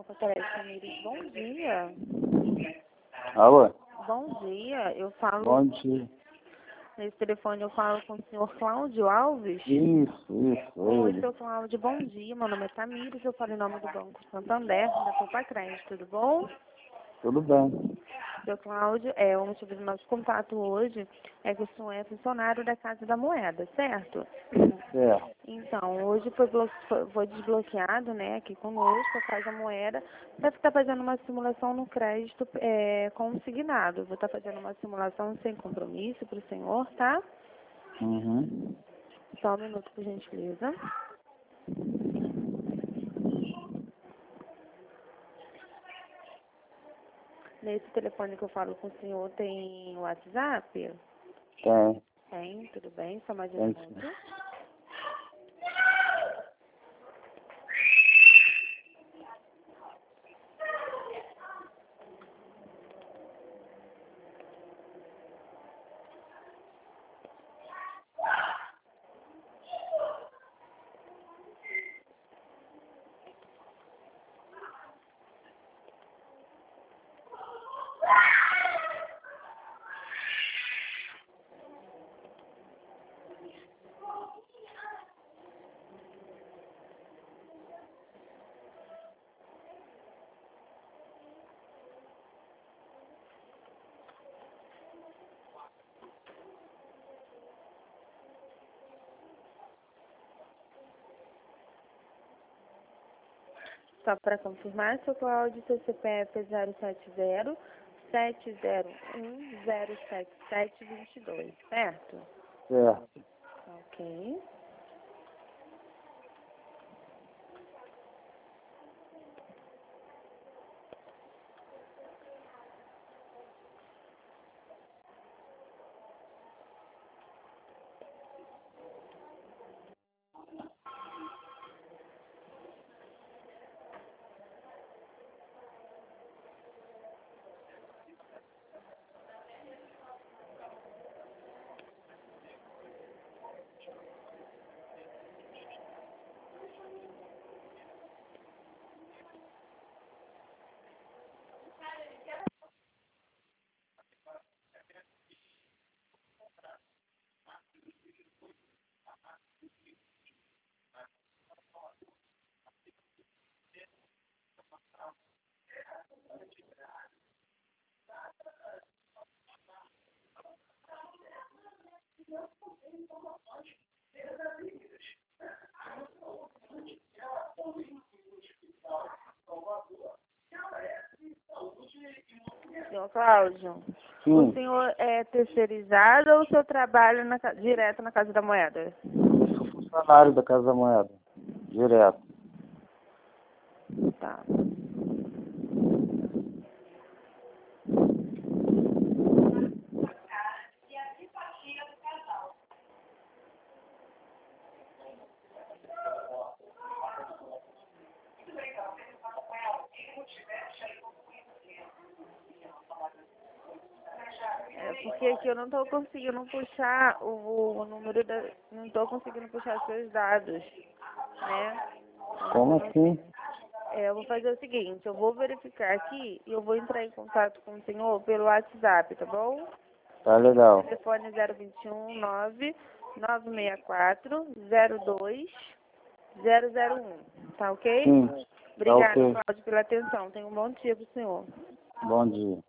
Tamires, bom dia. Alô? Bom dia, eu falo... Bom dia. Nesse telefone eu falo com o senhor Cláudio Alves. Isso, Oi, ele. seu Cláudio, bom dia. Meu nome é Tamires, eu falo em nome do Banco Santander, da Copa Crédito, tudo bom? Tudo bem. Seu Cláudio, o motivo do nosso contato hoje é que o senhor é funcionário da Casa da Moeda, certo? Certo. Então, hoje foi desbloqueado, né, aqui conosco, a Casa Moeda, para estar fazendo uma simulação no crédito consignado. Vou estar fazendo uma simulação sem compromisso para o senhor, tá? Uhum. Só um minuto, por gentileza. Nesse telefone que eu falo com o senhor tem WhatsApp? Tem. Tem, tudo bem, só mais um Tem minuto. sim. Só para confirmar, seu Cláudio, seu CPF é 070-701-07722, certo? Certo. Ok. Senhor Cláudio, o Sim. senhor é terceirizado ou o senhor trabalha direto na Casa da Moeda? Eu sou funcionário da Casa da Moeda. Direto. Tá. Porque aqui eu não estou conseguindo puxar o número não estou conseguindo puxar seus dados, né? Como assim? Eu vou fazer o seguinte, eu vou verificar aqui e eu vou entrar em contato com o senhor pelo WhatsApp, tá bom? Tá legal. Telefone 021-996402001, tá ok? Sim. Tá Obrigada, ok. Cláudio, pela atenção. Tenha um bom dia pro senhor. Bom dia.